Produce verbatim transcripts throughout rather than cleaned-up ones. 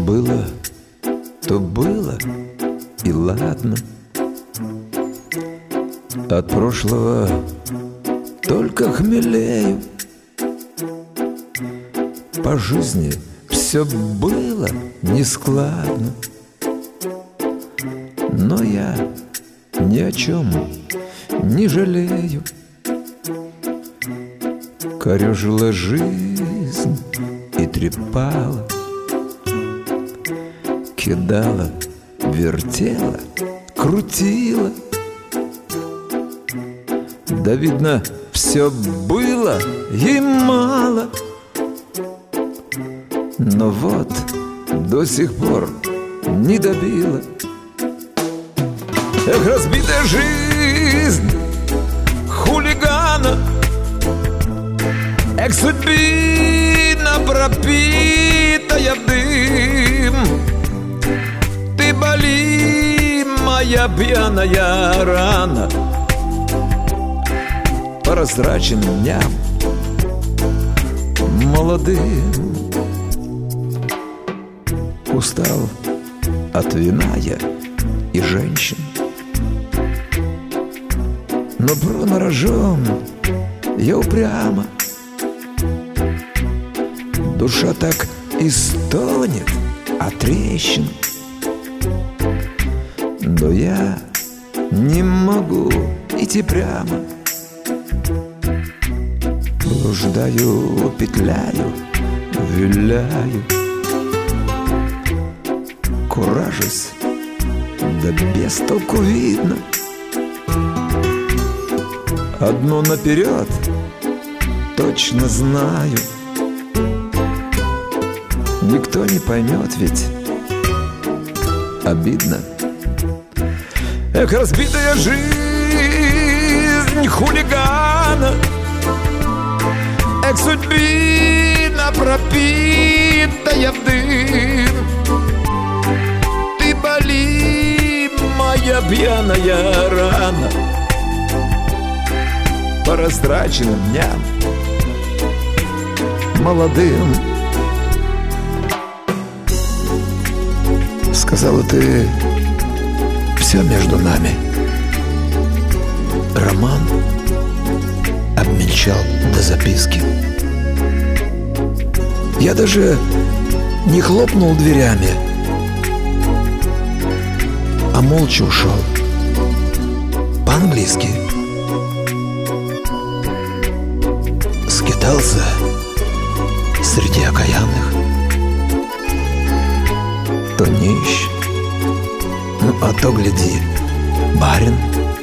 было, то было, и ладно. От прошлого только хмелею. По жизни все было нескладно, но я ни о чем не жалею. Корёжила жизнь и трепала, кидала, вертела, крутила. Да, видно, все было ей мало, но вот до сих пор не добила. Эх, разбитая жизнь хулигана, эх, судьбина пропитая в дым. Ты боли, моя пьяная рана, по растраченным дням молодым. Устал от вина я и женщин, но проморожен я упрямо. Душа так и стонет от трещин, но я не могу идти прямо. Блуждаю, петляю, виляю, куражусь, да без толку видно. Одно наперед точно знаю, никто не поймет, ведь обидно. Эх, разбитая жизнь хулигана, эх, судьбина пропитая в дым. Ты боли, моя пьяная рана, по растраченным дням молодым. Сказала ты, все между нами. Роман обмельчал до записки. Я даже не хлопнул дверями, а молча ушел по-английски. Скитался среди окаянных, то нищ, ну а то, гляди, барин.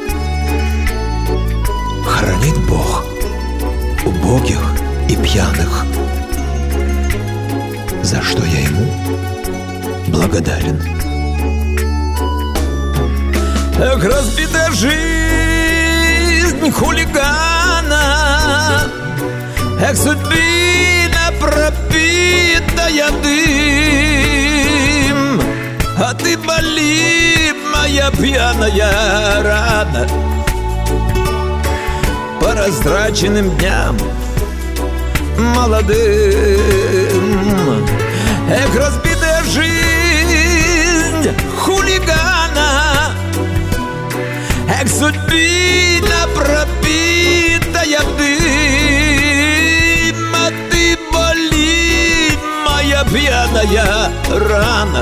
Хранит Бог убогих и пьяных, за что я ему благодарен. Эх, разбитая жизнь хулигана, эх, судьбина пропитая дым. А ты боли, моя пьяная рана, по растраченным дням молодым. Эх, разбитая жизнь хулигана, эх, судьбина пропитая в дым. А ты боли, моя пьяная рана,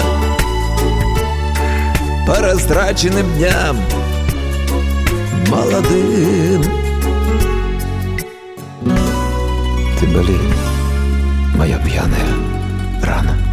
по растраченным дням молодым. Ты боли, моя пьяная рана.